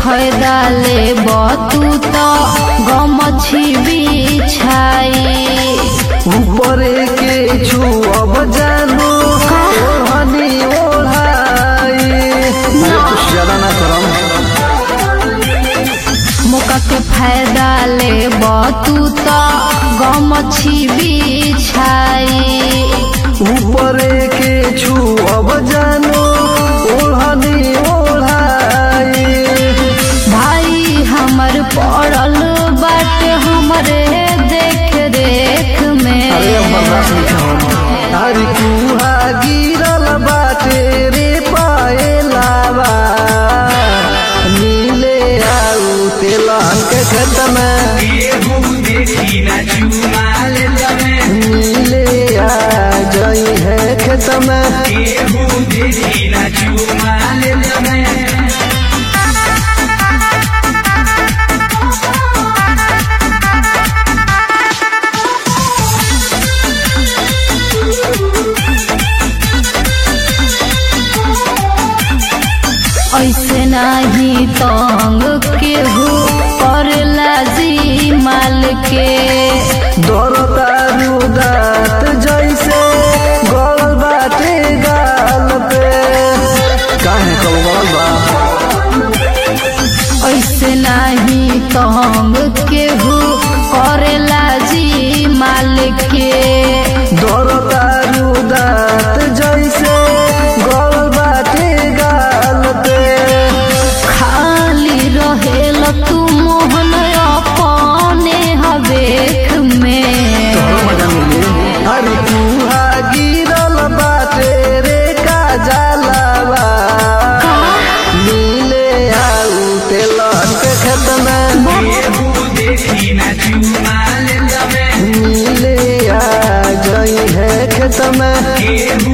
फायदा ले तू तो गमछी बिछाई ऊपरे के छुअब जानू ओढ़नी ओढ़ाई। कुछ ज्यादा ना करम मौका के फायदा ले तू तो गमछी बिछाई ऊपरे के छुअब जानू ओढ़नी ओढ़ाई। भाई हमर पड़ल बाटे हमरे देख रेख में। अरे कुहा गिरल बाटे रे पाएलावा नीले आऊ तेलहन के खेत में नीले आ जई है खेत में। ऐसे नहीं तंग केहू करला जी माल के दौड़तारू दात जैसे गल बाटे गाल पे काहे कब गल बा। ऐसे नहीं तंग केहू करला जी माल के दौड़तारू दात जैसे गल बाटे गाल पे। खाली रहेल तू मोहन अपने हवेक में। अरे कुहा गिरल बाटे रे का जलावा नीले आऊ तेलहन के खेत में नीले आ जई है खेत में।